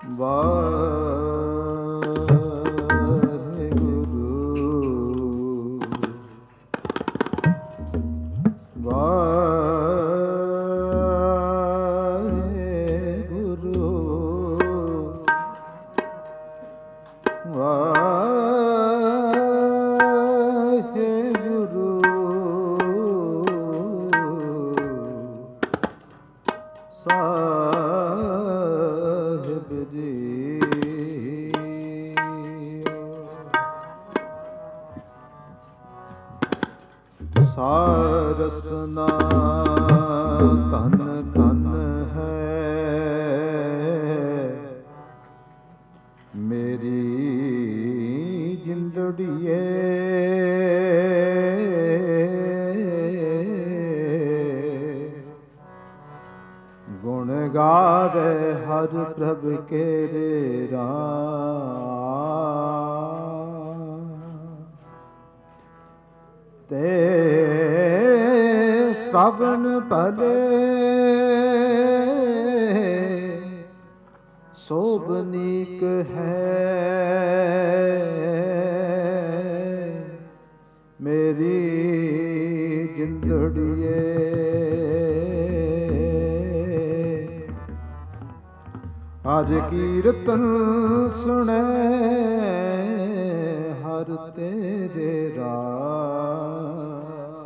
ਸਾਰਸਨਾ ਧਨ ਧਨ ਹੈ ਮੇਰੀ ਜਿੰਦੜੀਏ, ਗੁਣ ਗਾਵੇ ਹਰ ਪ੍ਰਭ ਕੇਰੇ ਰਾਮ, ਤੇ ਸ਼੍ਰਵਣ ਭਲੇ ਸੋਭਨੀਕ ਹੈ ਮੇਰੀ ਜਿੰਦੜੀਏ, ਹਰ ਕੀਰਤਨ ਸੁਣੇ ਹਰ ਤੇਰੇ ਰਾਮ,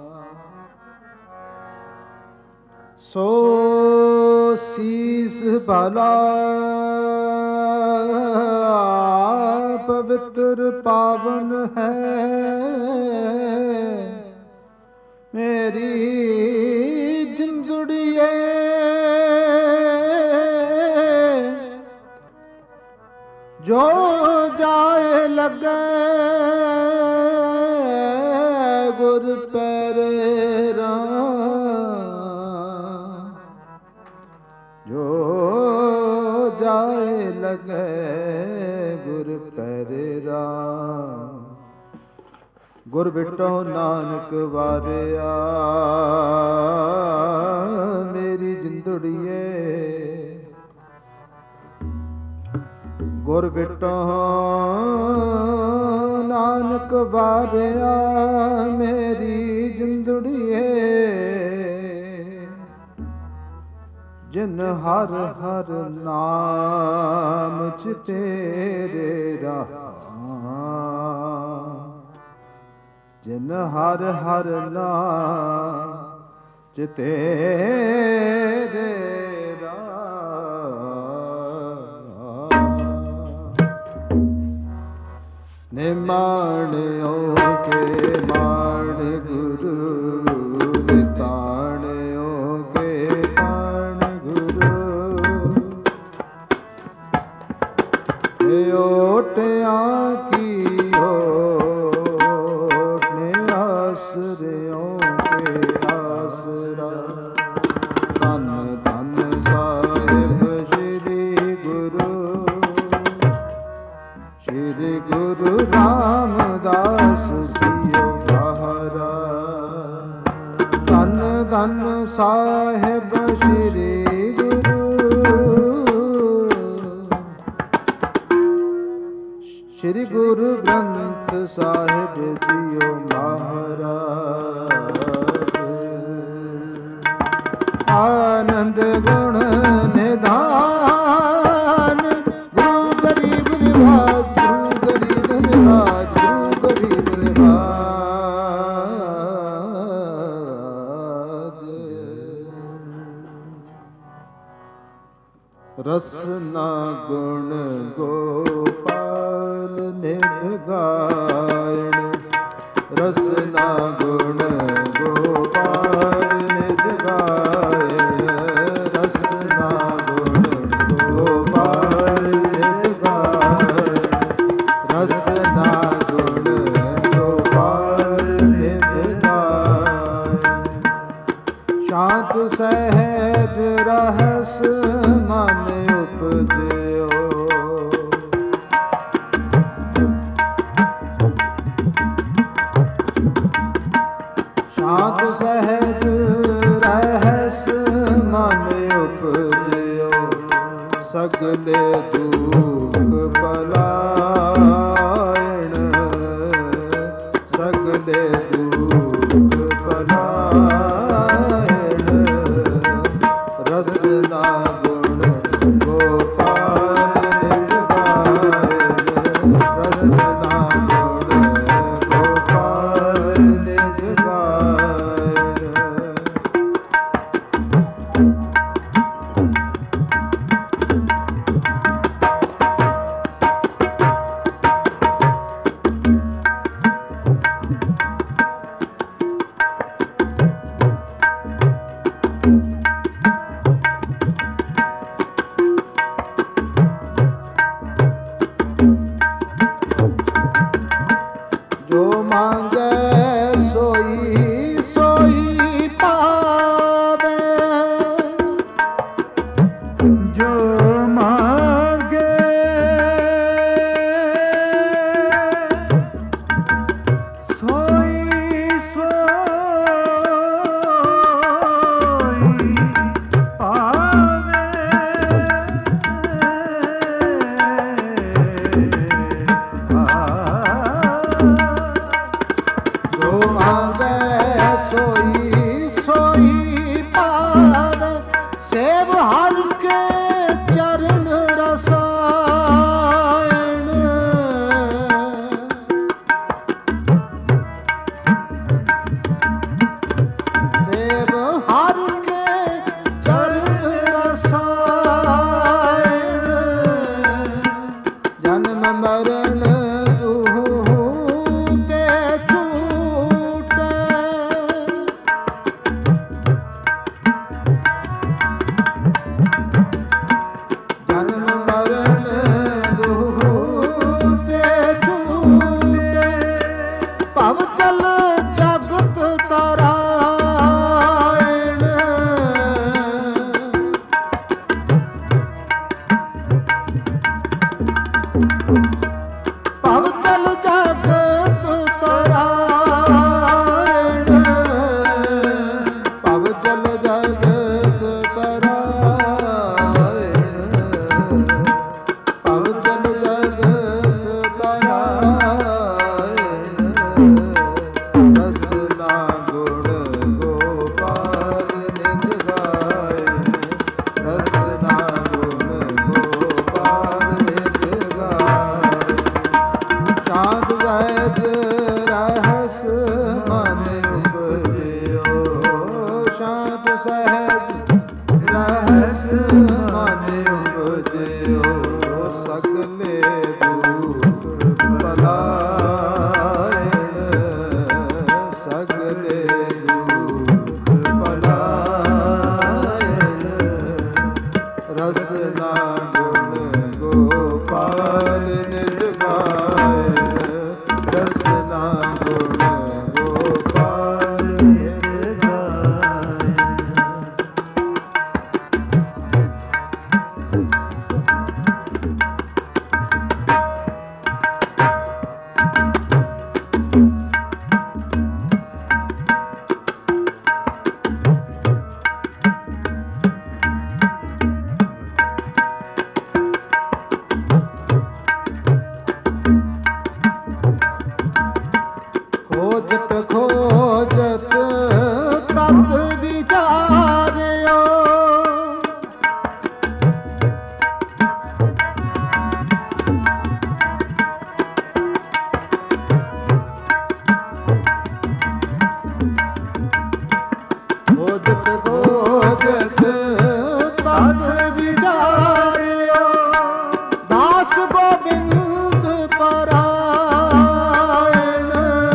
ਸੋ ਸੀਸ ਭਲਾ ਪਵਿੱਤਰ ਪਾਵਨ ਹੈ ਮੇਰੀ ਜਿੰਦੜੀਏ, ਜੋ ਜਾਏ ਲਗੇ ਗੁਰ ਪੈਰੇ ਰਾਮ, ਜੋ ਜਾਏ ਲਗੇ ਗੁਰ ਪੈਰੇ ਰਾਮ, ਗੁਰ ਬਿਟੋ ਨਾਨਕ ਵਾਰਿਆ ਮੇਰੀ ਜਿੰਦੜੀਏ, ਗੁਰ ਬਿਟੋ ਨਾਨਕ ਵਾਰਿਆ ਮੇਰੀ ਜਿੰਦੜੀਏ, ਜਿਨ ਹਰ ਹਰ ਨਾਮ ਚ ਤੇਰੇ ਰਹਾ, ਜਿਨ ਹਰ ਹਰ ਨਾਮ ਚ ਤੇਰੇ ਨਿਮਾਣਿਓ ਕੇ ਮਾਣ ਗੁਰੂ, ਨਿਤਾਣਿਓ ਕੇ ਤਾਣ ਗੁਰੂ, ਓਟਿਆਂ ਕੀ ਓਟ ਨੇ ਆਸਰਿਓ ਕੇ ਆਸਰਾ, ਧੰਨ ਧੰਨ ਸਾਹਿਬ ਸ੍ਰੀ ਗੁਰੂ, ਸ੍ਰੀ ਗੁਰੂ ਰਾਮਦਾਸ ਜੀਓ ਮਹਾਰਾ, ਧੰਨ ਧੰਨ ਸਾਹਿਬ ਸ੍ਰੀ ਗੁਰੂ, ਸ੍ਰੀ ਗੁਰੂ ਗ੍ਰੰਥ ਸਾਹਿਬ ਜੀਓ ਮਹਾਰਾਜ, ਆਨੰਦ ਗੁਣ ਨਿਧਾਨ ਗੁਰੂ ਗਰੀਬ ਨਿਵਾਜ, ਗੁਰੂ ਗਰੀਬ ਨਿਵਾਜ, ਗੁਰੂ ਗਰੀਬ ਨਿਵਾਜ, ਰਸਨਾ ਗੁਣ ਗੋਪਾਲ ਨਿਤ ਗਾਇਣ, ਰਸਨਾ ਗੁਣ ਗੋਪਾਲ ਨਿਤ ਗਾਇਣ, ਰਸਨਾ ਗੁਣ ਗੋਪਾਲ ਨਿਤ ਗਾਇਣ, ਰਸਨਾ ਗੁਣ ਗੋਪਾਲ ਨਿਤ ਗਾਇਣ, ਸ਼ਾਂਤ ਸਹਿਜ ਰਹਸ ਮਨ ਉਪਜਿਓ, ਸ਼ਾਂਤ ਸਹਿਜ ਰਹਿਸ ਮਨ ਉਪਜਿਓ, ਸਗਲੇ ਦੁਖ ਪਲਾਇਣ, ਸਗਲੇ ਦੁਖ ਪਲਾਇਣ, ਰਸਨਾ ਗੁਣ ਗੋਪਾਲ ਨਿਜ ਗਾਇਨ, ਰਸਨਾ ਗੁਣ ਗੋਪਾਲ ਨਿਜ ਗਾਇਨ। ਜੋ ਮੰਗੈ ਸੋਈ ਸੋਈ ਪਾਵੇ, ਜੋ ਮੰਗੈ ਸੋਈ ਸੋਈ ਪਾਵੇ, ਜੋ ਮੰਗੈ ਸੋਈ ਸੋਈ ਪਾਵੇ, ਸੇਵ ਹਰਿ ਕੇ ਚਰਨ ਰਸਾਇਣ, ਸੇਵ ਹਰਿ ਕੇ ਚਰਨ ਰਸਾਇਣ, ਜਨਮ ਮਰਨ ਦੁਹੂ ਤੇ ਛੂਟੈ, ਜਨਮ ਮਰਨ ਦੁਹੂ ਤੇ ਛੂਟੈ, ਭਵ ਚਲ ਜਗਤ ਤਰਾਇਣ, ਭਵ ਚਲ ਜਗਤ ਤਰਾਇਣ, ਭਵ ਚਲ ਜਗਤ ਤਰਾਇਣ, ਭਵ ਚਲ ਜਗਤ ਤਰਾਇਣ, ਰਸਨਾ ਗੁਣ ਗੋਪਾਲ ਨਿਜ ਗਾਇਨ, ਰਸਨਾ ਗੁਣ ਗੋਪਾਲ ਨਿਜ ਗਾਇਨ। ਚਾਂਦ ਵੈਦ ਰਹਿਸ ਮਨ ਉਪਜਿਓ, ਸ਼ਾਂਤ ਸਹਿਜ ਰਹਿਸ ਮਨ ਉਪਜਿਓ, ਸਗਲੇ ਦੁਖ ਪਲਾਇਣ, ਸਗਲੇ ਦੁਖ ਪਲਾਇਣ, ਰਸਨਾ ਗੁਣ ਗੋਪਾਲ ਨਿਜ ਗਾਇਨ, ਰਸਨਾ ਗੁਣ ਗੋਪਾਲ ਨਿਜ ਗਾਇਨ। ਖੋਜਤ ਖੋਜਤ ਤਤ ਵਿਚਾਰਿਓ, ਖੋਜਤ ਖੋਜਤ ਤਤ ਵਿਚਾਰਿਓ, ਦਾਸ ਗੋਬਿੰਦ ਪਰਾਇਣ,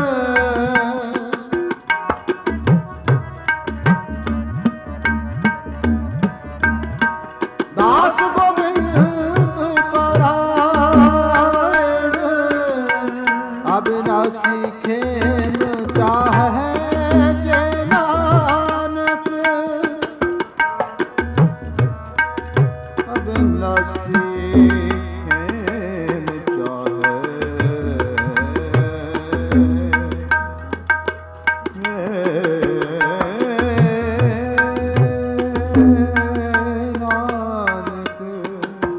ਦਾਸ ਗੋਬਿੰਦ ਪਰਾਇਣ, ਅਬਿਨਾਸੀ ਖੇਮ ਚਾਹੈ ਜੇ ਨਾਨਕ, ਅਬਿਨਾਸੀ ਖੇਮ ਚਾਹੈ ਨਾਨਕ।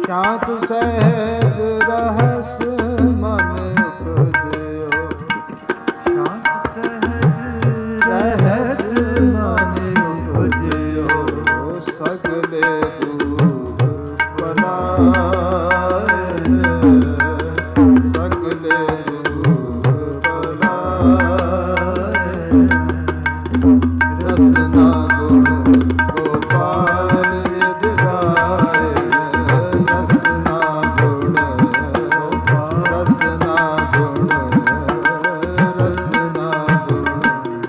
ਸ਼ਾਂਤ ਸਹਿਜ ਰਹਸ ਮਨ ਤੁਝਿਓ, ਸ਼ਾਂਤ ਸਹਿਜ ਰਹਿਸ ਮਨ ਤੁਝਿਓ, ਸਗਲੇ ਦੂਰ ਪਲਾਏ, ਸਗਲੇ ਦੂਰ ਪਲਾਏ, ਰਸਨਾ ਗੁਣ ਗੋਪਾਲ ਰਿਦ ਗਾਏ, ਰਸਨਾ ਗੁਣ ਰਸਨਾ ਗੁਣ ਰਸਨਾ ਗੁਣ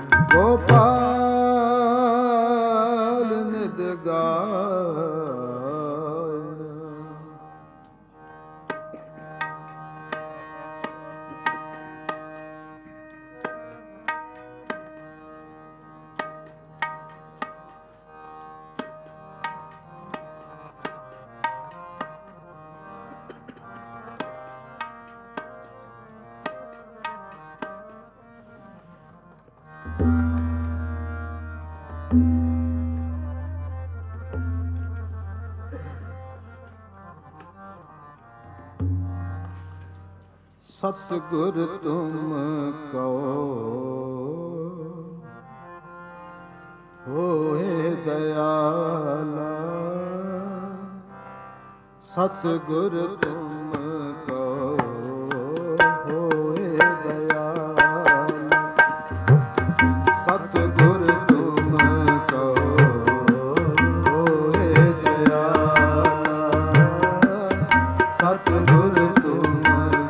ਗੋਪਾਲ ਨਿਦ ਗਾਏ। ਸਤਿਗੁਰ ਤੁਮ ਕਉ ਹੋਏ ਦਇਆਲਾ, ਸਤਿਗੁਰ ਤੁਮ ਕਉ ਹੋਏ ਦਇਆਲਾ, ਸਤਿਗੁਰ ਤੁਮ ਕਉ ਹੋਏ ਦਇਆਲਾ, ਸਤਿਗੁਰ ਤੁਮ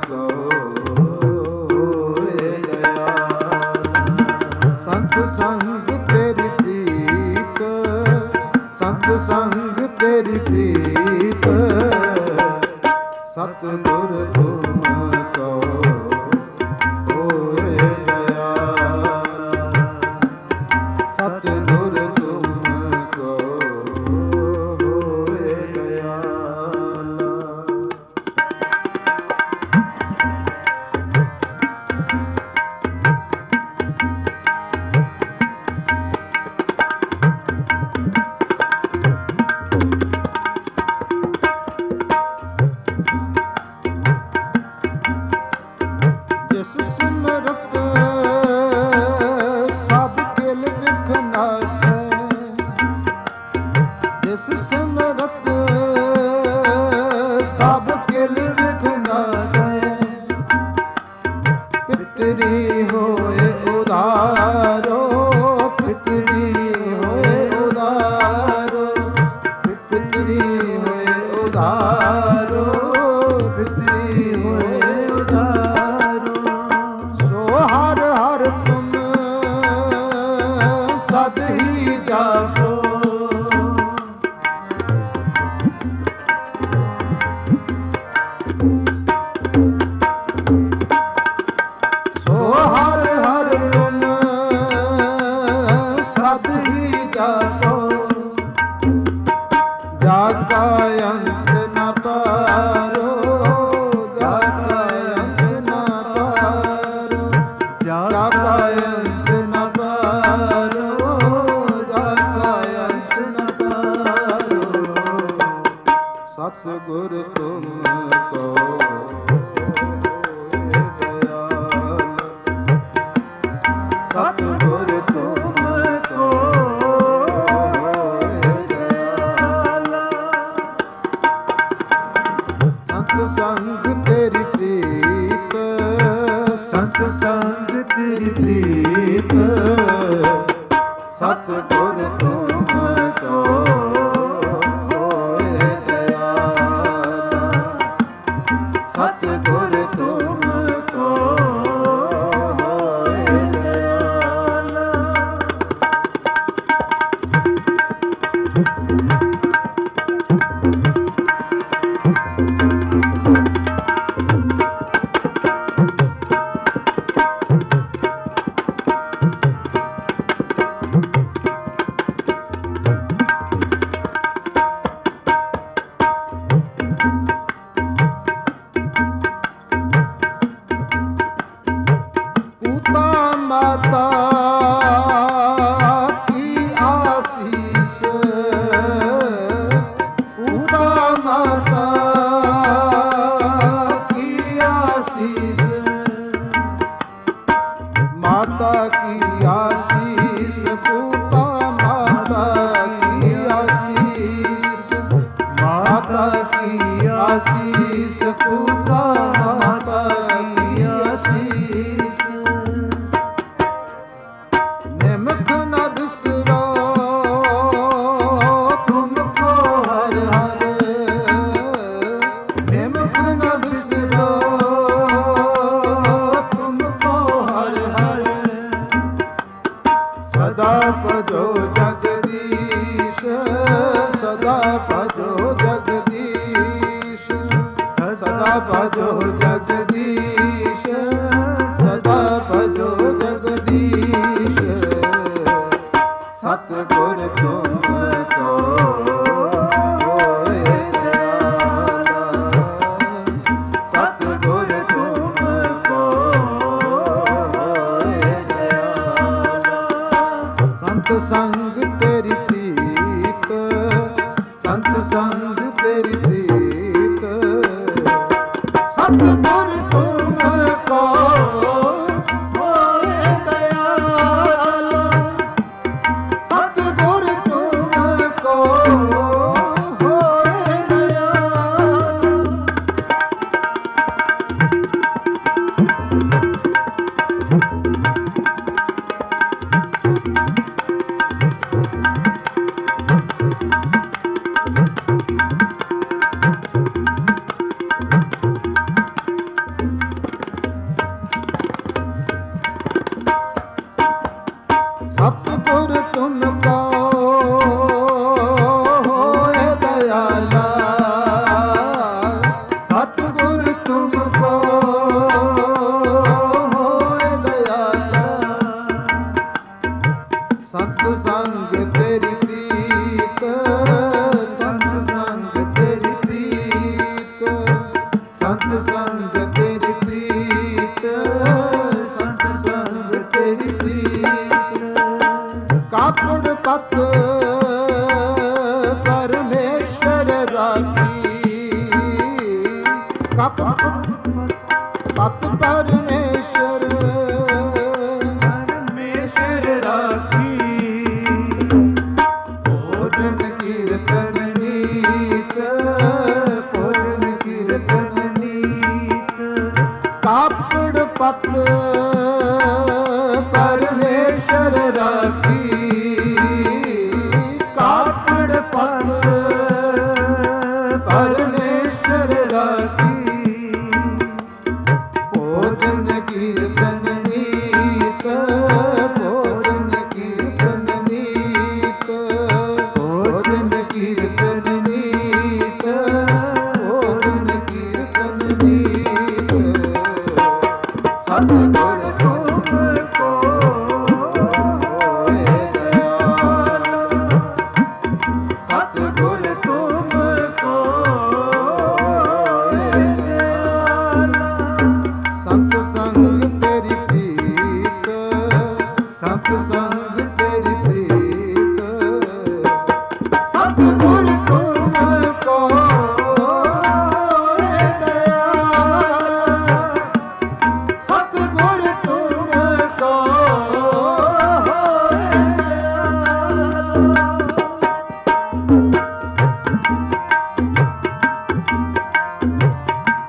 ਸੰਤ ਸੰਗ ਤੇਰੀ ਪ੍ਰੀਤ, ਸੰਤ ਸੰਗ ਤੇਰੀ ਪ੍ਰੀਤ, ਸਤਿਗੁਰ ਤੁਮ ਕਉ ਹੋਏ ਦਇਆਲਾ, ਸਤਿਗੁਰ ਤੁਮ ਕਉ ਹੋਏ ਦਇਆਲਾ। ਜਿਸ ਸਿਮਰਤ ਸਭ ਕਿਲ ਵਿਖ ਨਾਸੈ, ਜਿਸ ਸਿਮਰਤ ਸਭ ਕਿਲ ਵਿਖ ਨਾਸੈ, ਪਿਤਰੀ ਹੋਏ ਉਧਾਰੋ, ਪਿਤਰੀ ਹੋਏ ਉਧਾਰੋ, ਪਿਤਰੀ ਹੋਏ ਉਧਾਰੋ, ਪਿਤਰੀ ਹੋਏ ਉਧਾਰੋ, ਸੋ ਹਰ ਹਰ ਤੁਮ ਸਦ ਹੀ ਜਾਪੋ, ਸੋ ਹਰ ਹਰ ਤੁਮ ਸਦ ਹੀ ਜਾਪੋ, ਜਾ ਕਾ ਅੰਤ ਨ ਪਾਰੋ, ਜਾ ਕਾ ਅੰਤ ਨ ਪਾਰੋ, ਜਾ ਕਾ ਅੰਤ ਨ ਪਾਰੋ, ਜਾ ਕਾ ਅੰਤ ਨ ਪਾਰੋ, ਸਤਿਗੁਰ ਤੁਮ ਕਉ ਹੋਏ ਦਇਆਲਾ, ਸਤਿਗੁਰ ਤੁਮ ਕਉ ਹੋਏ ਦਇਆਲਾ, ਸੰਤ ਸੰਗ ਤੇਰੀ ਪ੍ਰੀਤ, ਸੰਤ ਸੰਗ ਤੇਰੀ ਪ੍ਰੀਤ, ਸਤਿਗੁਰ ਤੁਮ ਕਉ ਹੋਏ ਦਇਆਲਾ, ਸਤਿਗੁਰ ਤੁਮ ਕਉ ਹੋਏ ਦਇਆਲਾ। ਆਸੀਸ ਸੂਤਾ ਮਾਤਾ ਕੀ ਆਸੀਸ ਨਿਮਖ ਨ ਬਿਸਰੋ ਤੁਮਕੋ ਹਰ ਹਰ ਨਿਮਖ ਨ ਬਿਸਰੋ ਤੁਮਕੋ ਹਰ ਹਰ ਸਦਾ ਭਜੋ ਜਗਦੀਸ਼ ਸਦਾ ਭਜੋ ਜਗਦੀਸ਼ ਸਦਾ ਭਜੋ ਜਗਦੀਸ਼ ਸਦਾ ਭਜੋ ਜਗਦੀਸ਼ ਸਤਿਗੁਰ ਤੁਮ ਕੋ ਹੋਏ ਦਇਆਲਾ ਸਤਿਗੁਰ ਤੁਮ ਕੋ ਹੋਏ ਦਇਆਲਾ ਸੰਤ ਸੰਗ ਤੇਰੀ ਪ੍ਰੀਤ ਸੰਤ ਸੰਗ ਤੇਰੀ ਪ੍ਰੀਤ ਸਤਿਗੁਰ ਤੁਮ ਕੋ ਹੋਏ ਦਇਆਲਾ ਸਤਿਗੁਰ ਤੁਮ ਕੋ ਹੋਏ ਦਇਆਲਾ ਸਤਿਗੁਰ ਤੁਮ ਕੋ ਹੋਏ ਦਇਆਲਾ ਸਤਿਗੁਰ ਤੁਮ ਕੋ ਹੋਏ ਦਇਆਲਾ ਸੰਤ ਸੰਗ ਤੇਰੀ ਪ੍ਰੀਤ ਸੰਤ ਸੰਗ ਤੇਰੀ ਪ੍ਰੀਤ ਸੰਤ ਸੰਗ ਤੇਰੀ ਪ੍ਰੀਤ ਸੰਤ ਸੰਗ ਤੇਰੀ ਪ੍ਰੀਤ ਕਾਪੜ ਪਤ ਪਰਮੇਸ਼ਰ ਰਾਖੀ ਕਾਪੜ ਪਤ ਪਰਮੇਸ਼ਰ ਪਰਮੇਸ਼ਰ ਰਾਖੀ ਭੋਜਨ ਕੀਰਤਨ ਨੀਤ ਭੋਜਨ ਕੀਰਤਨ ਨੀਤ ਕਾਪੜ ਪਤ ਪਰਮੇਸ਼ਰ ਰਾਖੀ ਕਾਪੜ ਪਤ ਪਰਮੇਸ਼ਰ ਰਾਖੀ ਭੋਜਨ ਕੀਰਤਨ ਨੀਤ ਭੋਜਨ ਕੀਰਤਨ ਨੀਤ ਭੋਜਨ ਕੀਰਤਨ ਨੀਤ ਭੋਜਨ ਕੀਰਤਨ ਨੀਤ ਸਤਿਗੁਰ ਤੁਮ ਕੋ ਹੋਏ ਦਇਆਲਾ ਸਤਿਗੁਰ ਤੁਮ ਕੋ ਹੋਏ ਦਇਆਲਾ ਸੰਤ ਸੰਗ ਤੇਰੀ ਪ੍ਰੀਤ ਸੰਤ ਸੰਗ ਤੇਰੀ ਪ੍ਰੀਤ ਸਤਿਗੁਰ ਤੁਮ ਕੋ ਹੋਏ ਦਇਆਲਾ ਸਤਿਗੁਰ ਤੁਮ ਕੋ ਹੋਏ ਦਇਆਲਾ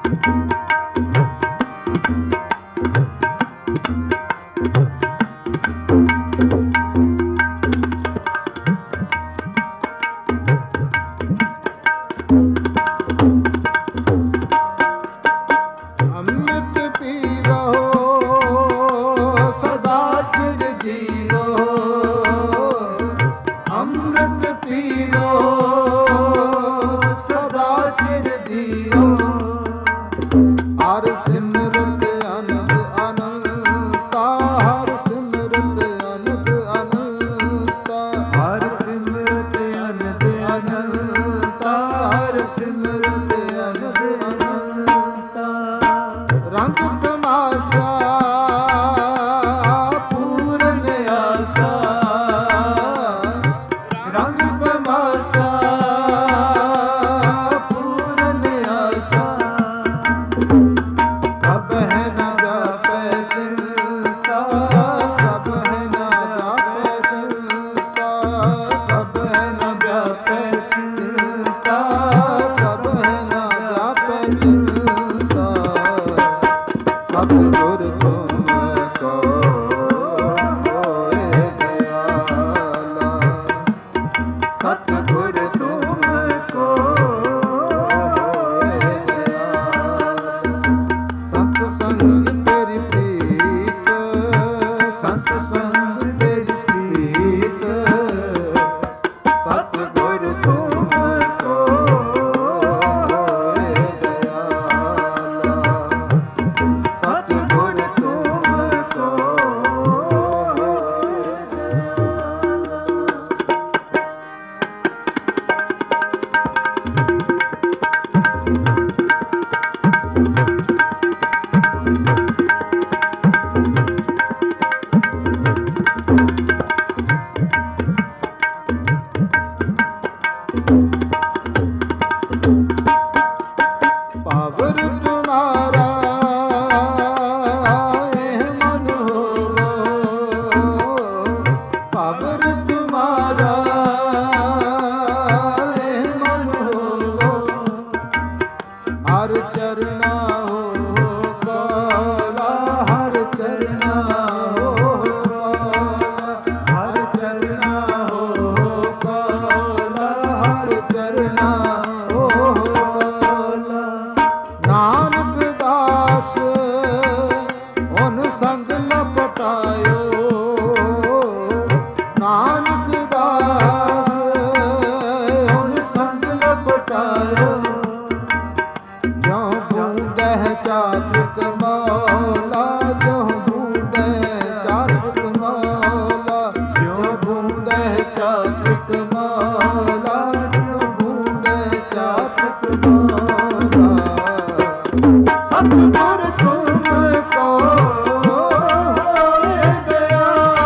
ਚਰਨਾ ਹੋ ਕਾਲਾ, ਹਰ ਚਰਨਾ ਹੋ ਕਾਲਾ, ਹਰ ਚਰਨਾ ਹੋ ਕਾਲਾ, ਹਰ ਚਰਨਾ ਹੋ ਕਾਲਾ। ਨਾਨਕ ਦਾਸ ਉਹਨ ਸੰਗ ਲਪਟਾਇਓ, ਨਾਨਕ ਦਾਸ ਉਹਨ ਸੰਗ ਲਪਟਾਇਓ। ਜਿਉ ਬੂੰਦਹਿ ਚਾਤ੍ਰਿਕ ਮੌਲਾ, ਜਿਉ ਬੂੰਦਹਿ ਚਾਤ੍ਰਿਕ ਮੌਲਾ, ਜਿਉ ਬੂੰਦਹਿ ਚਾਤ੍ਰਿਕ ਮੌਲਾ, ਜਿਉ ਬੂੰਦਹਿ ਚਾਤ੍ਰਿਕ ਮੌਲਾ। ਸਤਿਗੁਰ ਤੁਮ ਕੋ ਹੋਏ ਦਇਆ,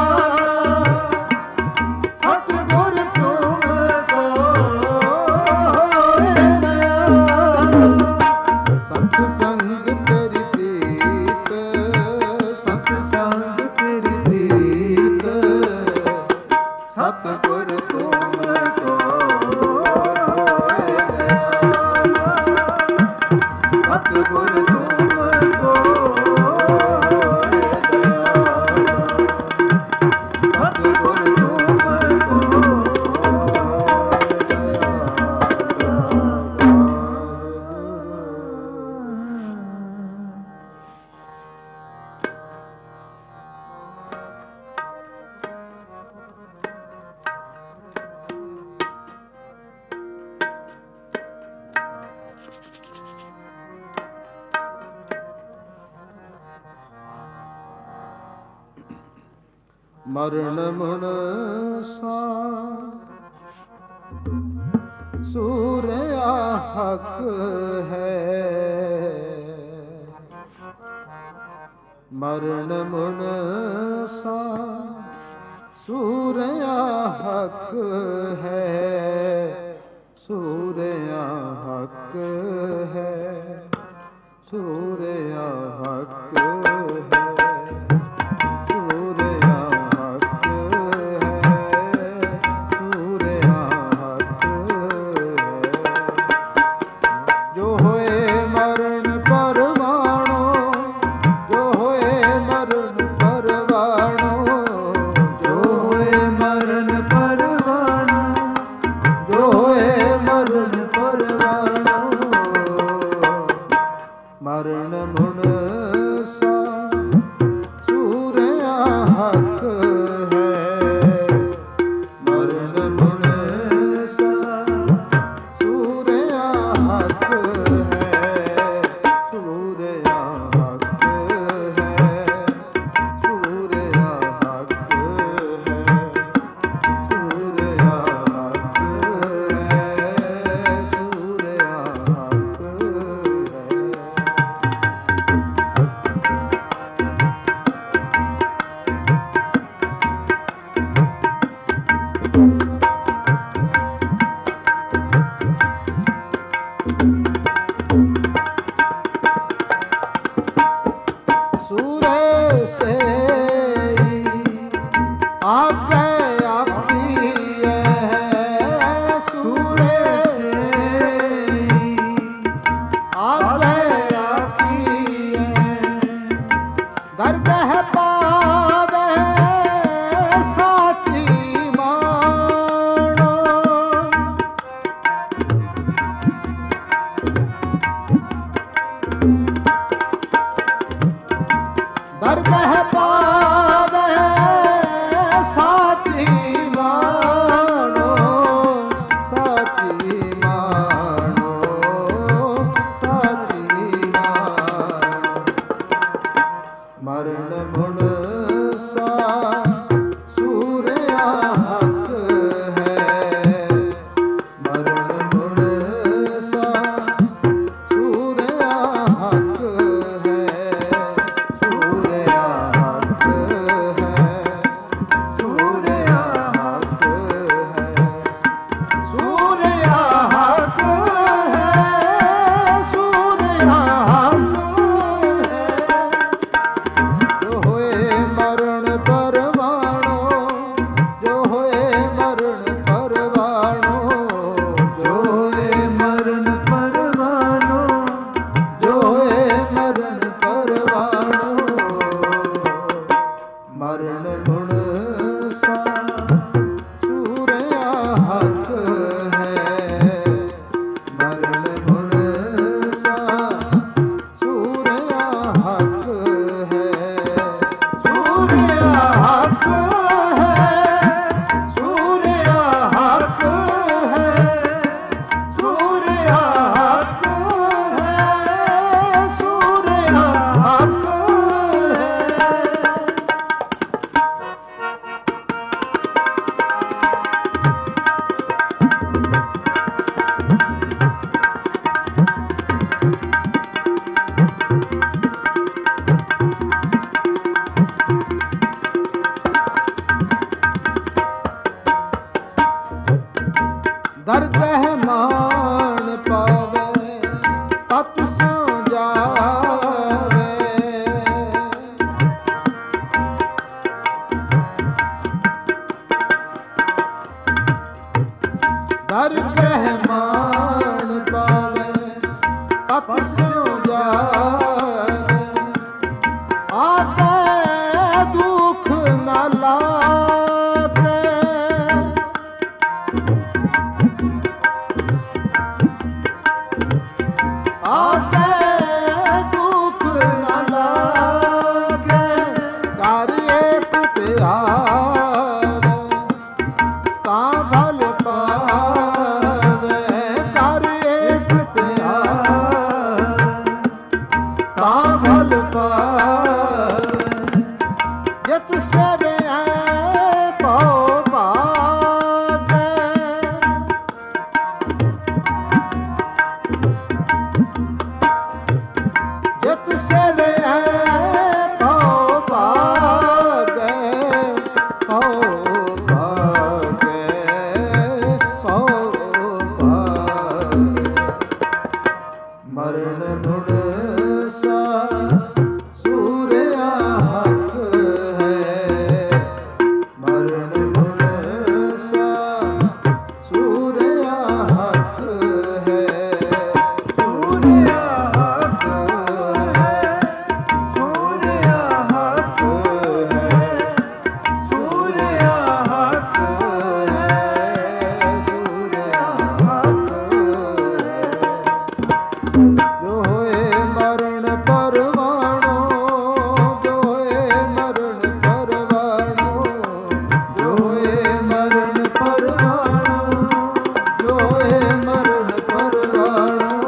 ਸਤਿਗੁਰ ਤੁਮ ਕੋ ਹੋਏ ਦਇਆ। ਸਤ ਸੰਗ ਤੇਰੀ ਪ੍ਰੀਤ, ਸਤ ਸੰਗ ਤੇਰੀ ਪ੍ਰੀਤ, ਸਤਿਗੁਰ ਤੁਮ ਕੋ ਹੋਏ ਦਇਆ, ਸਤਿਗੁਰ ਤੁਮ ਕੋ ਹੋਏ ਦਇਆ, ਸਤਿਗੁਰ ਤੁਮ ਕੋ ਮਰਨ ਮੁਨ ਸਾ ਸੂਰਿਆ ਹੱਕ ਹੈ, ਮਰਨ ਮੁਨ ਸਾ ਸੂਰਿਆ ਹੱਕ ਹੈ, ਸੂਰਿਆ ਹੱਕ ਹੈ, ਸੂਰਿਆ ਹੱਕ ਹੈ, ਸੂਰਿਆ ਹੱਕ ਹੈ, ਸੂਰਿਆ ਹੱਕ ਹੈ। ਜੋ ਹੋਏ ਮਰਨ ਪਰਵਾਣੋ, ਜੋ ਹੋਏ ਮਰਨ ਪਰਵਾਣੋ, ਜੋ ਹੋਏ ਮਰਨ ਪਰਵਾਣੋ, ਜੋ ਹੋਏ ਮਰਨ ਪਰਵਾਣੋ। ਮਰਨ ਜਾਵੇ ਦਰ ਕਹਿ ਮਾਨ ਪਾਵੇ ਤਤ ਸਿਉ ਜਾਵੇ ਆਕੇ ਦੁਖ ਨਾ ਲਾਗੇ ਆਕੇ ਦੁਖ ਨਾ ਲਾਗੇ ਘਰ ਏਕ ਤੇ ਆਵੇ ਤਾਂ ਫਲ ਪਾਵੇ ਘਰ ਏਕ ਤੇ ਆਵੇ ਤਾਂ ਫਲ ਪਾਵੇ ਜਿਤ ਸੇਵਿਆ ਭਉ ਭਾਗੈ ਜਿਤ ਸੇਵਿਆ ਭਉ ਭਾਗੈ ਭਉ ਭਾਗੈ ਭਉ ਭਾਗੈ ਮਰਨ ਮੁੜ ਸਾ ਸੂਰਿਆ ਹੱਕ ਹੈ ਮਰਨ ਮੁੜ ਸਾ ਸੂਰਿਆ ਹੱਕ ਹੈ ਸੂਰਿਆ ਹੱਕ ਹੈ ਸੂਰਿਆ ਹੱਕ ਹੈ ਸੂਰਿਆ ਹੱਕ ਹੈ ਸੂਰਿਆ ਹੱਕ ਹੈ ਜੋ ਹੋਏ ਮਰਨ ਪਰਵਾਣੋ ਜੋ ਹੋਏ ਮਰਨ ਪਰਵਾਣੋ ਜੋ ਹੋਏ ਮਰਨ ਪਰਵਾਣੋ ਜੋ ਹੋਏ ਮਰਨ ਪਰਵਾਣੋ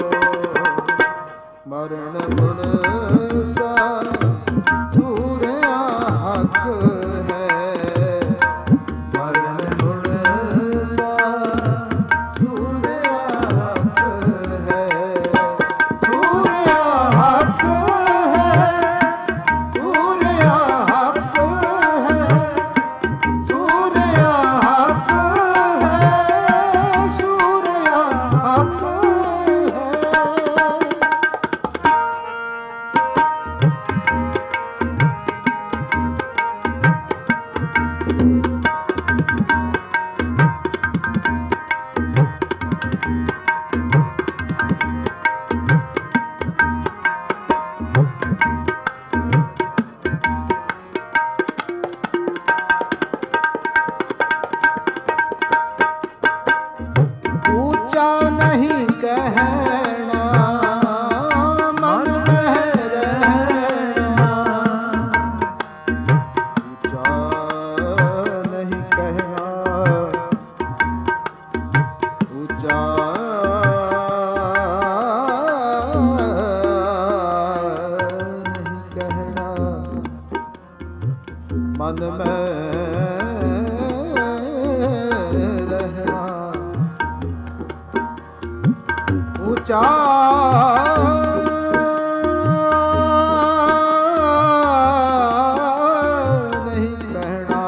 ਮਰਨ ਮੁਣ ਸਾ ਸੂਰਿਆ ਹੱਕ ਹੈ ਮਰਨ ਮੁਣ ਸਾ ਸੂਰਿਆ ਹੱਕ ਹੈ ਸੂਰਿਆ ਹੱਕ ਹੈ ਸੂਰਿਆ ਹੱਕ ਹੈ ਸੂਰਿਆ ਹੱਕ ਹੈ ਸੂਰਿਆ ਹੱਕ ਹੈ ऊंचा नहीं कहना मन में रहना ऊंचा नहीं कहना ऊंचा नहीं कहना मन में रहना ऊंचा नहीं कहना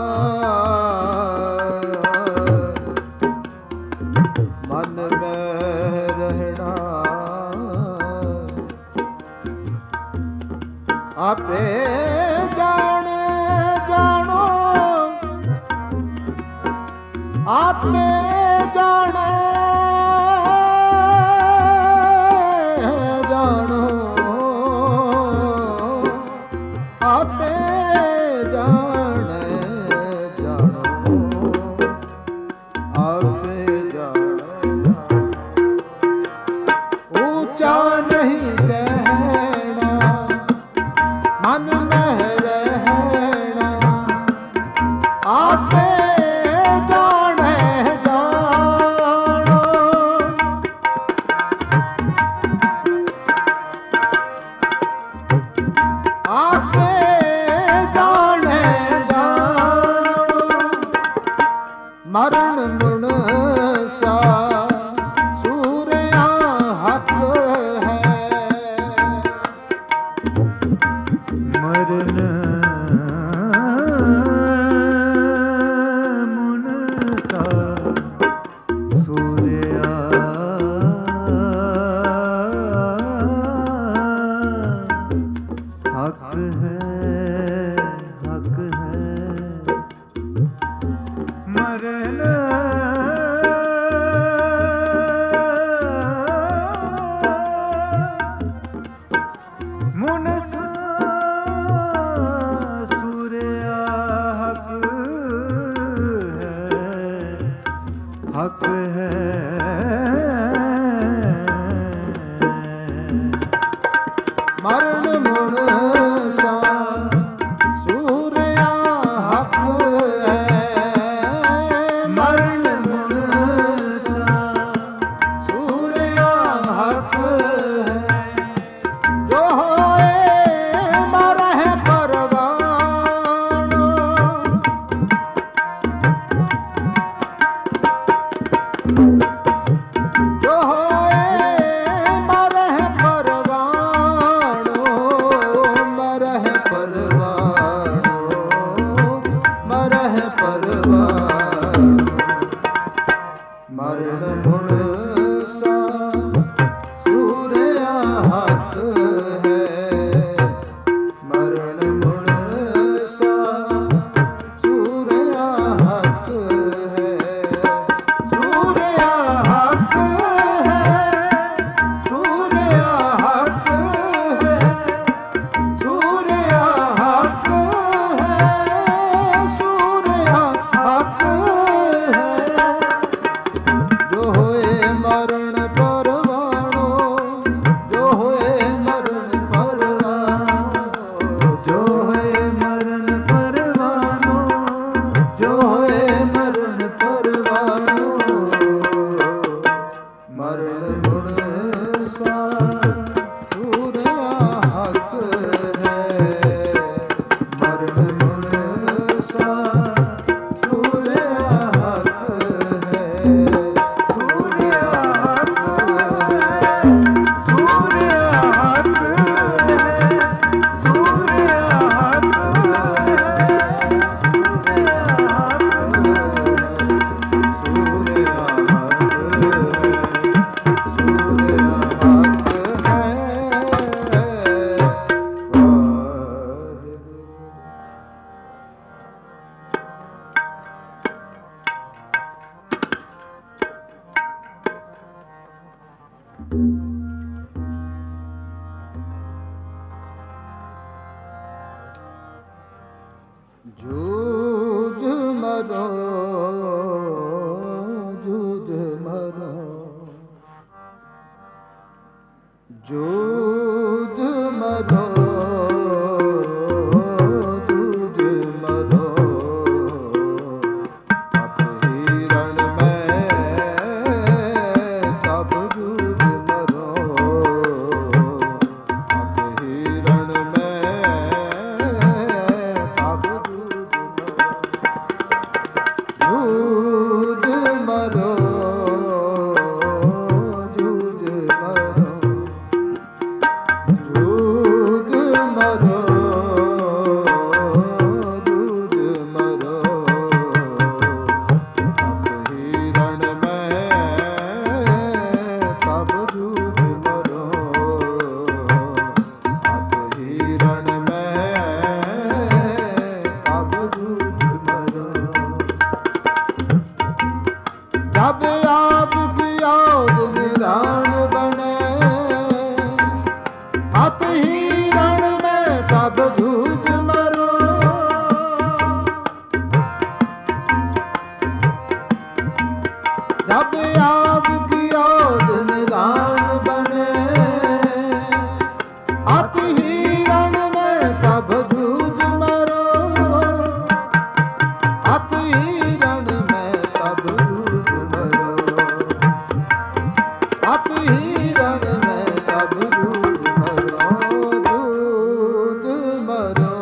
मन में रहना आपे जाने जानो आपे जाने जानो आपे जाने जानो आपे जाने ऊंचा नहीं कहना मन में रहना आपे जाने जानो ਮਰੋ ਜੂਝ ਮਰੋ ਅਤ ਹੀਰਨ ਮੈਂ ਤਬ ਜੂਝ ਮਰੋ ਅਤ ਹੀਰਨ ਮੈਂ ਤਬ ਜੂਝ ਮਰੋ ਜੂਝ ਮਰੋ ਜੂਝ ਮਰੋ ਜੂਝ ਮਰੋ ਅਤ ਹੀਰਨ ਮੈਂ ਤਬ ਜੂਝ ਮਰੋ ਅਤ ਹੀਰਨ ਮੈਂ ਤਬ ਜੂਝ ਮਰੋ ਜਬ ਆਪ ਕੀ ਔਦ ਨਿਦਾਨ ਬਣੇ ਅਤ ਹੀਰਨ ਮੈਂ ਤਬ ਜੂਝ ਮਰੋ ਜਬ ਆਪ ਕੀ ਔਦ ਨਿਦਾਨ ਬਣੇ ਅਤ ਹੀਰਨ ਮੈਂ ਤਬ ਜੂਝ ਮਰੋ ਅਤ ਹੀਰਨ ਮੈਂ ਤਬ ਜੂਝ ਮਰੋ ਅਤ ਹੀਰਨ ਮੈਂ ਤਬ ਜੂਝ ਮਰੋ ਜੂਝ ਮਰੋ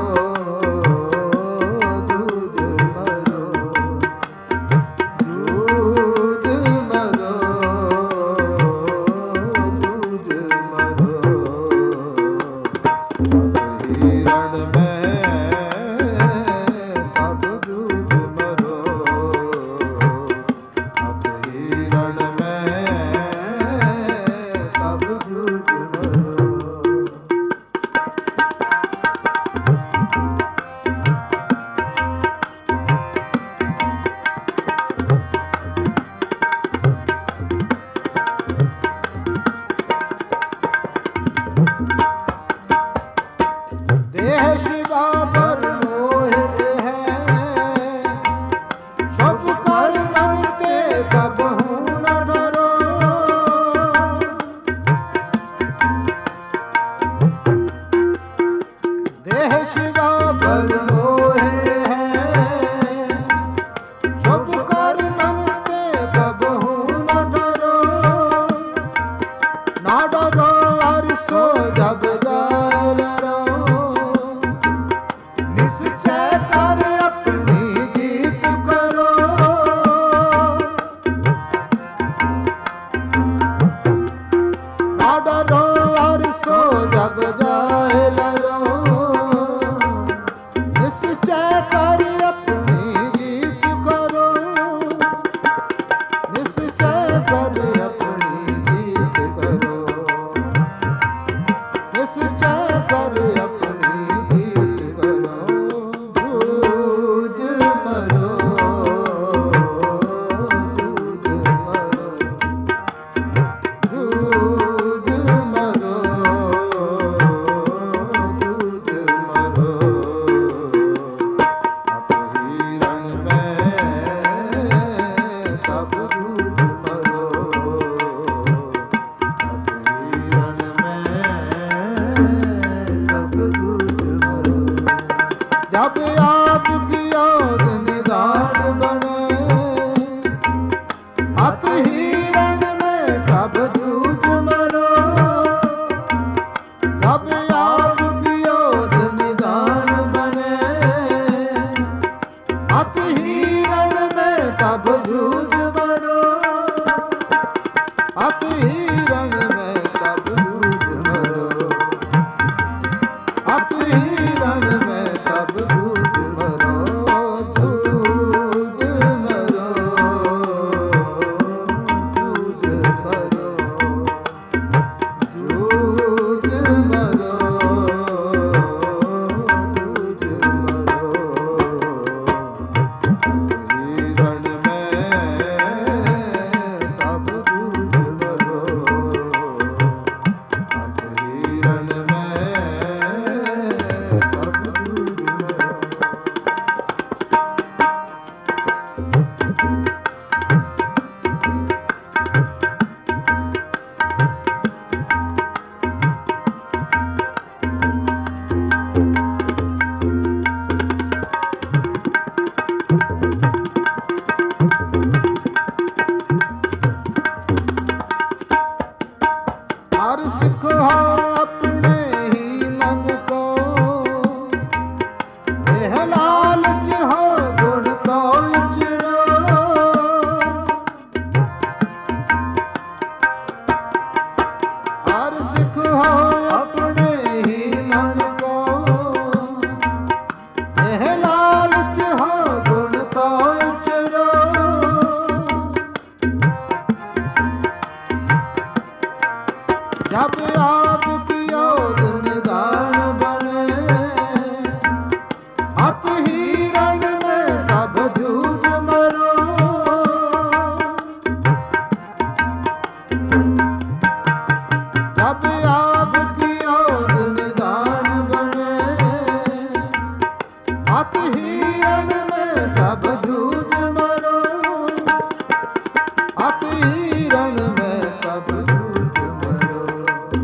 ਜੂਝ ਮਰੋ ਜੂਝ ਮਰੋ ਜੂਝ ਮਰੋ ਅਤ ਹੀਰਨ ਮੈਂ ਤਬ ਜੂਝ ਮਰੋ ਅਤ ਹੀਰਨ ਮੈਂ ਤਬ ਜੂਝ ਮਰੋ ਦੇਹ ਸ਼ਿਵਾ ਪਰ ਮੋਹਿਤ ਹੈ ਸਭ ਕਰ ਮਨ ਤੇ ਕਬਹੂ ਨ ਡਰੋ ਦੇਹ ਸ਼ਿਵਾ ਪਰ ਮੋਹਿਤ ਹੈ ਸਭ ਕਰ ਮਨ ਤੇ ਕਬਹੂ ਨ ਡਰੋ ਨਾ ਡਰੋ ਅਰਸੋ ਜਬ ਜਾਲ ਰੋ ਨਿਸਚੈ ਕਰ ਆਪਣੀ ਜੀਤ ਕਰੋ ਨਾ ਡਰੋ ਅਰਸੋ ਜਬ ਜਾਲ ਰੋ ਨਿਸਚੈ ਕਰ ਆਪਣੀ ਜੀਤ ਕਰੋ ਨਿਸਚੈ ਕਰ ਆਪਣੀ ਜੀਤ ਕਰੋ ਨਿਸਚੈ ਕਰ ਆਪਣੀ ਜੀਤ ਕਰੋ ਜੂਝ ਮਰੋ ਜੂਝ ਮਰੋ ਜੂਝ ਮਰੋ ਜੂਝ ਮਰੋ ਅਤ ਹੀਰਨ ਮੈਂ ਤਬ ਜੂਝ ਮਰੋ ਅਤ ਹੀਰਨ ਮੈਂ ਤਬ ਜੂਝ ਮਰੋ ਜਬ ਆਪ ਕੀ ਔਦ ਨਿਦਾਨ ਬਣੇ ਅਤ ਹੀਰਨ ਮੈਂ ਤਬ ਜੂਝ ਮਰੋ ਜਬ ਆਪ ਕੀ ਔਦ ਨਿਦਾਨ ਬਣੇ ਅਤ ਹੀਰਨ ਮੈਂ ਤਬ ਜੂਝ ਮਰੋ ਅਤ ਹੀਰਨ ਮੈਂ ਤਬ ਜੂਝ ਮਰੋ ਅਤ ਹੀਰਨ ਮੈਂ ਤਬ ਜੂਝ ਆਪ ਕਿਓ ਨਿਦਾਨ ਬਣੇ ਅਤ ਹੀਰਨ ਮੈਂ ਤਬ ਜੂਝ ਮਰੋ ਜਬ ਆਪ ਕਿਓ ਨਿਦਾਨ ਬਣੇ ਅਤ ਹੀਰਨ ਮੈਂ ਤਬ ਜੂਝ ਮਰੋ ਅਤ ਹੀਰਨ ਮੈਂ ਤਬ ਜੂਝ ਮਰੋ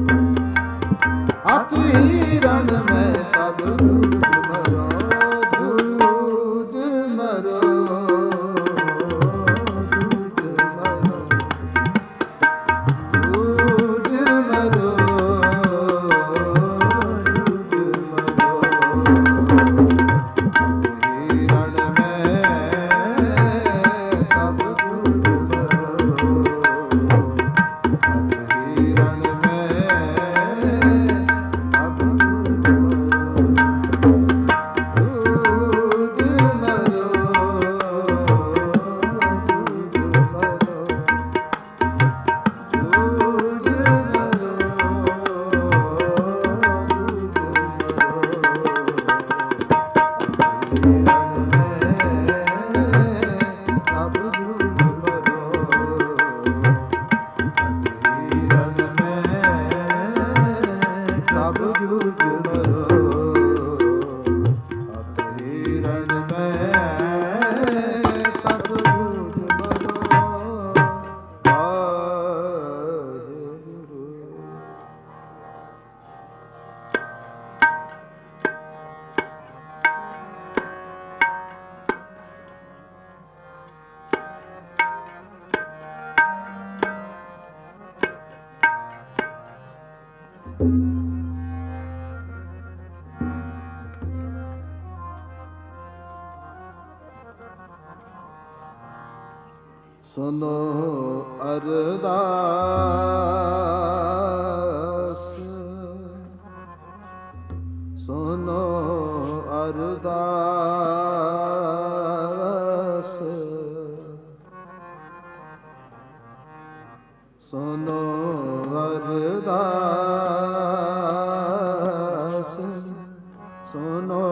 ਅਤ ਹੀਰਨ ਮੈਂ ਤਬ ਜੂਝ ਮਰੋ ਜੂਝ ਮਰੋ ਸੁਨੋ ਅਰਦਾਸ ਸੁਨੋ ਅਰਦਾਸ ਸੁਨੋ ਅਰਦਾਸ ਸੁਨੋ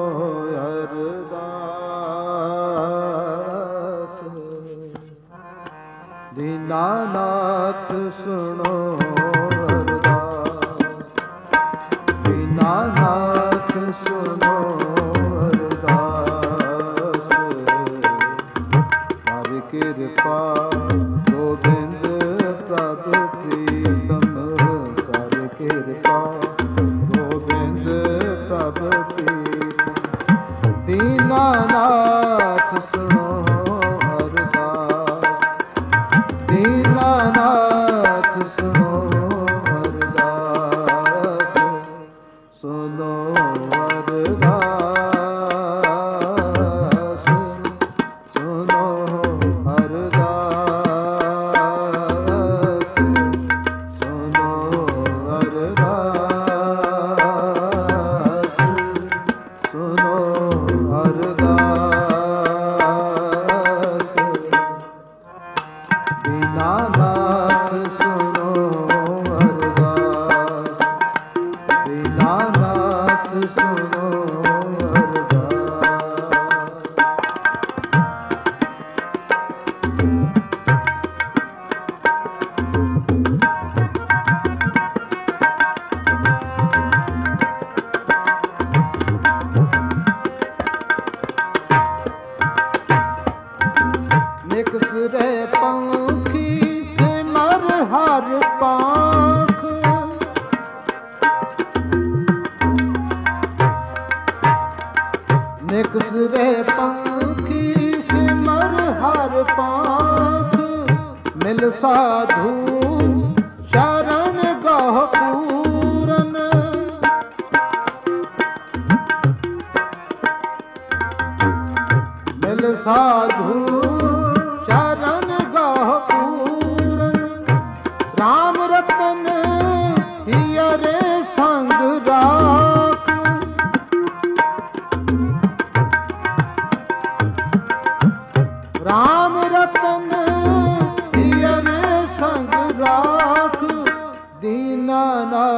ਅਰਦਾਸ ਦੀਨਾਨਾਥ ਸੁਣੋ ਅਰਦਾਸ ਦੀਨਾਨਾਥ ਸੁਣੋ ਅਰਦਾਸ ਕਰ ਕਿਰਪਾ ਗੋਬਿੰਦ ਪ੍ਰਭ ਪ੍ਰੀਤਮ ਕਰ ਕਿਰਪਾ ਗੋਬਿੰਦ ਪ੍ਰਭ ਪ੍ਰੀਤਮ ਦੀਨਾਨਾਥ ਸੁਣੋ ਦੀਨਾਨਾਥ ਸੁਣੋ ਅਰਦਾਸ ਸੁਣੋ ਅਰਦਾਸ ਸੁਣੋ ਅਰਦਾਸ ਸੁਣੋ ਅਰਦਾਸ ਸੁਣੋ ਅਰਦਾਸ ਦੀਨਾਨਾਥ ਸੁਣੋ ਅਰਦਾਸ ਦੀਨਾਨਾਥ ਸੁਣੋ ਨਿਕਸਰੇ ਪੰਖੀ ਸਿਮਰ ਹਰ ਪਾਖ ਨਿਕਸਰੇ ਪੰਖੀ ਸਿਮਰ ਹਰ ਪਾਖ ਮਿਲ ਸਾਧੂ ਸ਼ਰਨ ਗਹ ਪੂਰਨ ਮਿਲ ਸਾਧੂ ਸ਼ਰਨ ਗਹ ਪੂਰਨ ਰਾਮ ਰਤਨ ਹਿਯਰੇ ਸੰਗ ਰਾਖ ਰਾਮ ਰਤਨ ਹਿਯਰੇ ਸੰਗ ਰਾਖ ਦੀਨਾਨਾਥ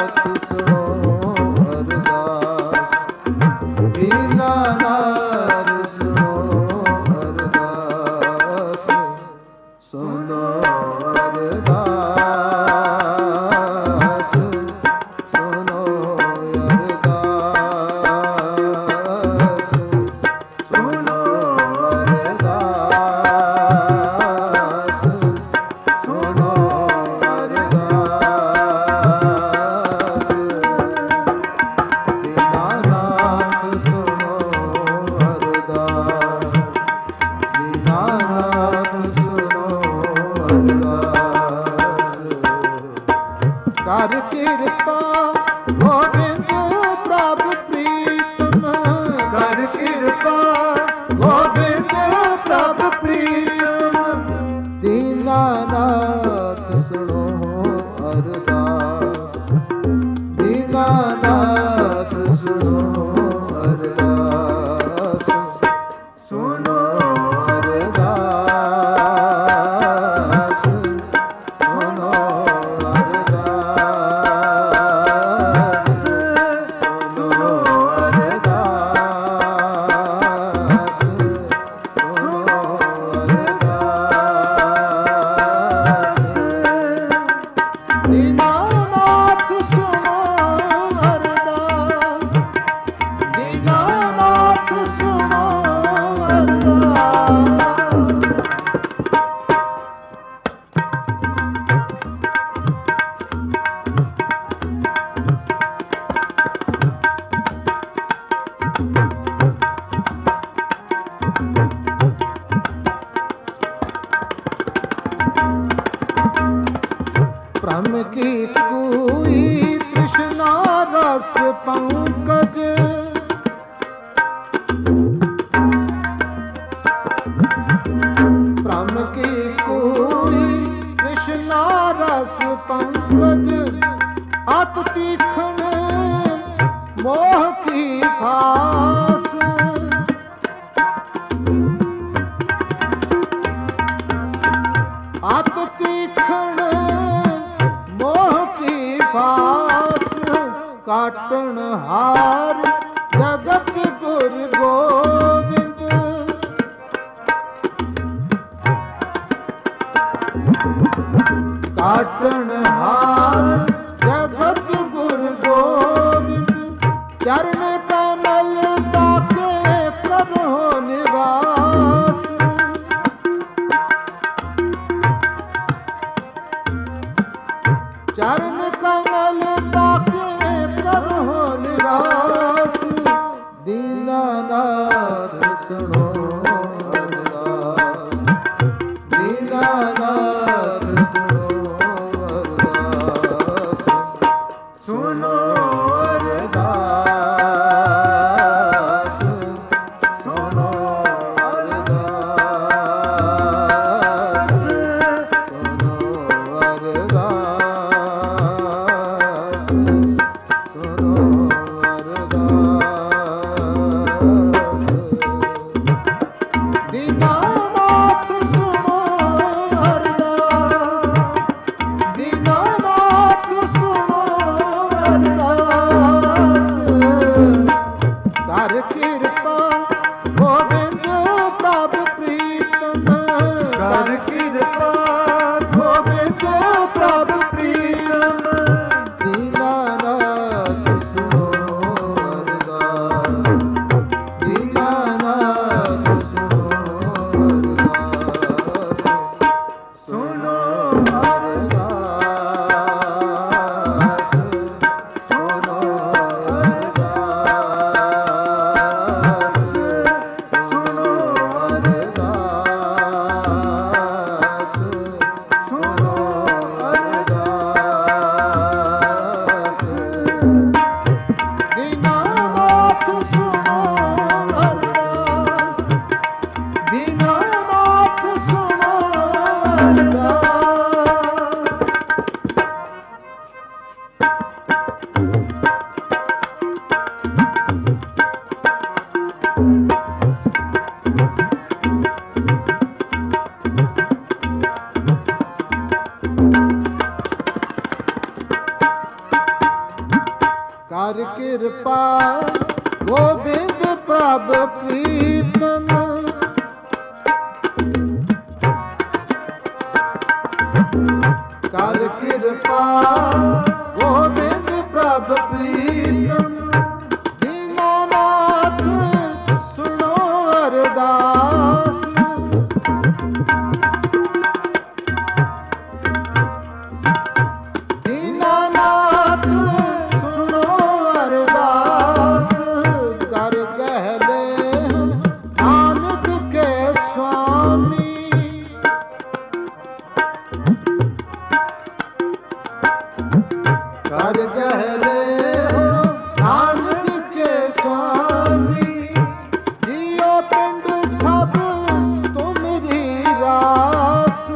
ਅਰਦਾਸ ਕਰ ਕਿਰਪਾ ਗੋਬਿੰਦ ਪ੍ਰਭ ਪ੍ਰੀਤਮ ਕਰ ਕਿਰਪਾ ਗੋਬਿੰਦ ਪ੍ਰਭ ਪ੍ਰੀਤਮ ਦੀਨਾਨਾਥ ਸੁਣੋ ਅਰਦਾਸ ਦੀਨਾਨਾਥ ਸੁਣੋ ਅਰਦਾਸ ਕਰ ਕਹਿ ਲੈ ਨਾਨਕ ਕੇ ਸੁਆਮੀ ਕਰ ਕਹਿ ਲੈ ਨਾਨਕ ਕੇ ਸੁਆਮੀ ਜੀਓ ਪਿੰਡ ਸਭ ਤੁਮਰੀ ਰਾਸ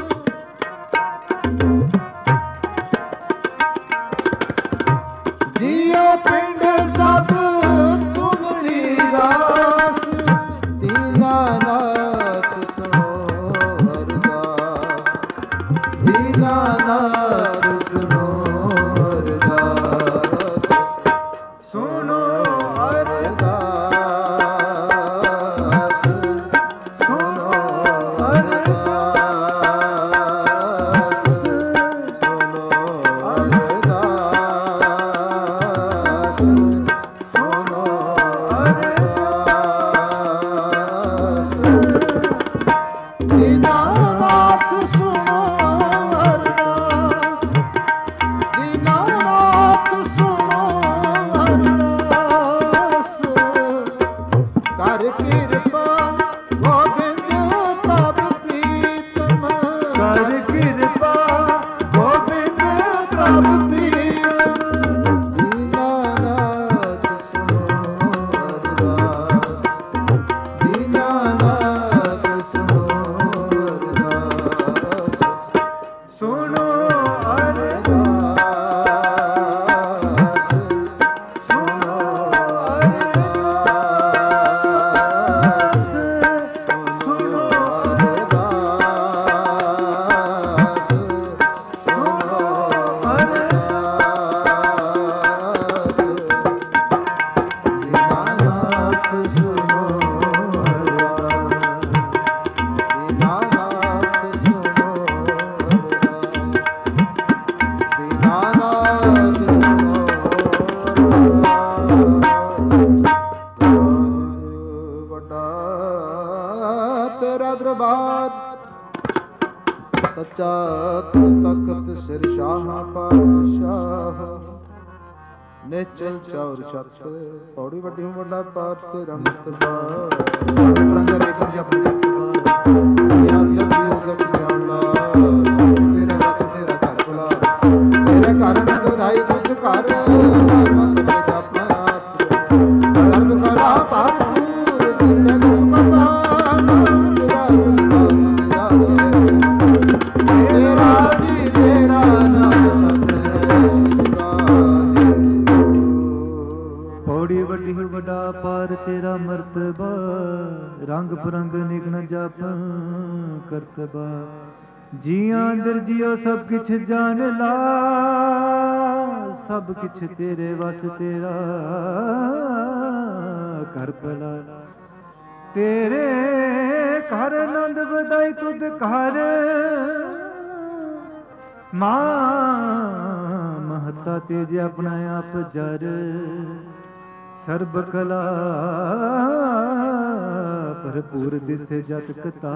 ਜੀਓ ਪਿੰਡ ਸਭ ਤੁਮਰੀ ਰਾਸ ਦੀਨਾਨਾਥ ਸੁਣੋ ਅਰਦਾਸ ਦੀਨਾਨਾਥ ਸੁਣੋ ਅਰਦਾਸ ਸੁਣੋ ਅਰਦਾਸ ਸੁਣੋ ਅਰਦਾਸ ਸੁਣੋ ਅਰਦਾਸ ਸੁਣੋ ਅਰਦਾਸ ਦੀਨਾਨਾਥ ਸੁਣੋ ਅਰਦਾਸ ਦੀਨਾਨਾਥ ਸੁਣੋ ਅਰਦਾਸ ਕਰ ਕਿਰਪਾ ਗੋਬਿੰਦ ਪ੍ਰਭ ਪ੍ਰੀਤਮ ਕਰ ਕਿਰਪਾ ਗੋਬਿੰਦ ਪ੍ਰਭ ਪ੍ਰੀਤਮ ਦੀਨਾਨਾਥ ਸੁਣੋ ਅਰਦਾਸ ਦੀਨਾਨਾਥ ਸੁਣੋ ਅਰਦਾਸ ਸੁਣੋ ਅਰਦਾਸ ਸੁਣੋ ਅਰਦਾਸ ਸੁਣੋ ਅਰਦਾਸ ਸੁਣੋ ਅਰਦਾਸ ਦੀਨਾਨਾਥ ਸੁਣੋ ਅਰਦਾਸ ਦੀਨਾਨਾਥ ਸੁਣੋ ਅਰਦਾਸ ਦੀਨਾਨਾਥ ਵੱਡਾ ਤੇਰਾ ਦਰਬਾਰ ਸੱਚਾ ਤਖਤ ਸਿਰ ਸ਼ਾਹਾਂ ਪਾਤਸ਼ਾਹ ਨਿਚਲ ਚੌਰ ਛਤ ਪੌੜੀ ਵੱਡੀ ਹੂੰ ਵੱਡਾ ਪਾਤ ਤੇਰਾ ਮਤਬਾਰ ਰੰਗ ਰੇਖ ਜਪ ਗਿਆਨ ਜਪਿਓ ਸਭ ਜਾਣਦਾ ਤੇਰਾ ਰਸ ਤੇਰਾ ਘਰ ਭਲਾ ਤੇਰੇ ਘਰ ਨੰਦ ਵਧਾਈ ਤੁਝ ਘਰ ਮਨ ਤੇ ਜਪ ਸਰਬ ਕਰਾ ਭਰਪੂਰ ਦਿਸੇ ਗੁਰ ਪਤਾ ਨਾਮ ਤੇਰਾ ਤੇਰਾ ਜੀ ਤੇਰਾ ਨਾਮ ਪੌੜੀ ਵੱਡੀ ਵੱਡਾ ਪਾਰ ਤੇਰਾ ਮਰਤਬਾ ਰੰਗ ਬਰੰਗ ਨਿਗਣ ਜਪ ਕਰਤਬਾ ਜੀਆਂ ਅੰਦਰ ਜਿਉ ਸਭ ਕਿਛ ਜਾਣ ਲਾ ਸਭ ਕਿਛ ਤੇਰੇ ਵਸ ਤੇਰਾ ਘਰ ਭਲਾ ਤੇਰੇ ਘਰ ਆਨੰਦ ਵਧਾਈ ਤੁਧ ਘਰ ਮਾਂ ਮਹਤਾ ਤੇਜ ਆਪਣਾ ਆਪ ਜਰ ਸਰਬ ਕਲਾ ਭਰਪੂਰ ਦਿਸੇ ਜਤ ਕਤਾ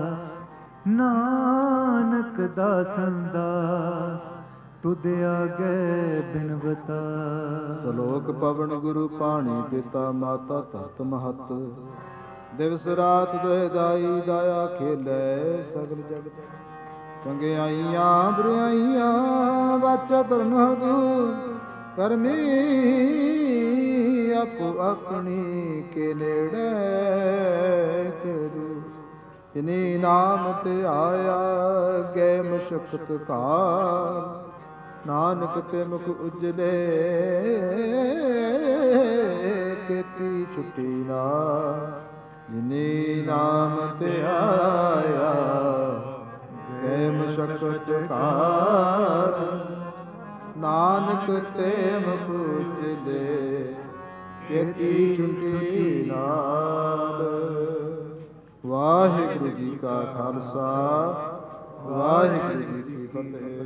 ਨਾਨਕ ਦਾਸਨ ਦਾਸ ਤੁਧ ਆਗੇ ਬਿਨਵਤਾ ਸ਼ਲੋਕ ਪਵਨ ਗੁਰੂ ਪਾਣੀ ਪਿਤਾ ਮਾਤਾ ਧਰਤ ਮਹਤ ਦਿਵਸ ਰਾਤ ਦੋਇ ਦਾਈ ਦਾਇਆ ਖੇਲੇ ਸਗਲ ਜਗਤ ਚੰਗਿਆਈਆਂ ਬੁਰਾਈਆਂ ਵਾਚਾ ਧਰਮ ਹਦੂ ਕਰਮੀ ਆਪੋ ਆਪਣੀ ਕੇ ਨੇੜੇ ਕਰੂ ਜਿਨੀ ਨਾਮ ਤੇ ਆਇਆ ਗਏ ਮਸ਼ਕਤ ਕਾਲ ਨਾਨਕ ਤੇ ਮੁਖ ਉਜਲੇ ਕੀਤੀ ਛੁੱਟੀ ਨਾ ਜਿਨੀ ਨਾਮ ਤੇ ਆਇਆ ਗਏ ਮਸ਼ਕਤ ਕਾਲ ਨਾਨਕ ਤੇ ਮੁਕੁਚਲੇ ਕੀਤੀ ਛੁਟੀ ਨਾਲ। ਵਾਹਿਗੁਰੂ ਜੀ ਕਾ ਖਾਲਸਾ, ਵਾਹਿਗੁਰੂ ਜੀ ਕੀ ਫਤਿਹ।